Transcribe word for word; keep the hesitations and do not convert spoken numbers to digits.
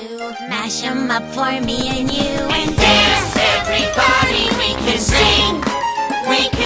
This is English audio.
do. Mash 'em up for me and you. And dance, everybody, we can sing. We